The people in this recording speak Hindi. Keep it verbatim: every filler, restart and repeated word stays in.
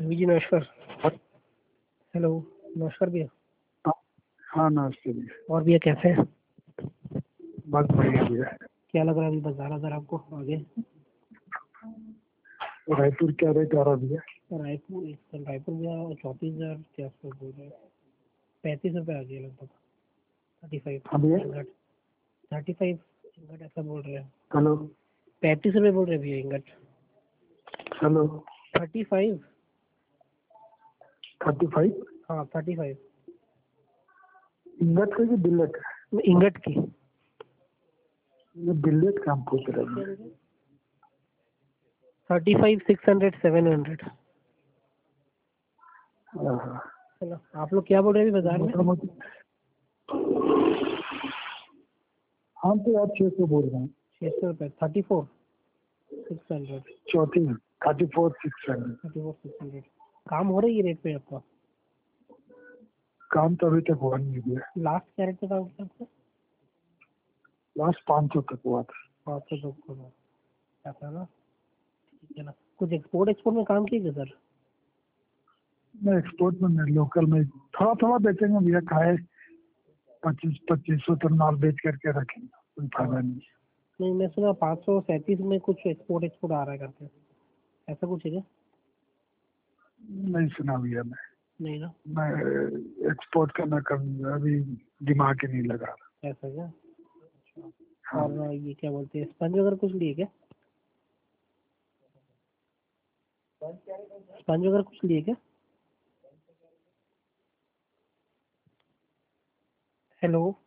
जी नमस्कार। हेलो नमस्कार भैया। हाँ हाँ, नमस्ते भैया। और भैया कैसे हैं? बस बढ़िया भैया। क्या लग रहा है अभी बाजार हजार आपको आगे? रायपुर क्या रेट आ रहा भैया? रायपुर इस रायपुर भैया चौंतीस हजार के आसपास बोल रहे हैं। पैंतीस रुपये आ गया लगभग। थर्टी फाइव हाँ भैया। इंगट थर्टी फाइव इंगट ऐसा बोल रहे हैं। हेलो पैंतीस रुपये बोल रहे हैं भैया इंगट। Hello thirty five thirty five हाँ थर्टी फाइव इंगट का कि बिल्लेट? इंगट की। ये बिल्लेट का हम पूछ रहे हैं। Thirty five six hundred seven hundred. हाँ हाँ। चलो आप लोग क्या बोल रहे हैं अभी बाजार में? मोटा मोटी हम तो आप छः सौ बोल रहे हैं। छः सौ रुपये। Thirty four six hundred. चौथी thirty four six hundred. Thirty four six hundred. काम हो रही है रेट पे आपका? काम तो अभी तक हुआ नहीं भैया। लास्ट क्या रेट पे काम किया आपको? लास्ट पाँच सौ तक हुआ था। पाँच सौ दो करोड़ क्या था ना? ठीक है ना। कुछ एक्सपोर्ट एक्सपोर्ट में काम किए सर? मैं एक्सपोर्ट में नहीं, लोकल में थोड़ा थोड़ा बेचेंगे भैया। खाए पच्चीस पच्चीस सौ तक माल बेच करके रखेंगे, कोई फायदा नहीं। नहीं मैं सुना पाँच सौ सैंतीस में कुछ एक्सपोर्ट एक्सपोर्ट आ रहा है करके, ऐसा कुछ है क्या? नहीं सुना भैया। मैं नहीं ना। मैं एक्सपोर्ट करना कर अभी दिमाग ही नहीं लगा रहा। ऐसा क्या? हाँ। और ये क्या बोलते हैं स्पंज वगैरह कुछ लिए क्या? स्पंज वगैरह कुछ लिए क्या? हेलो।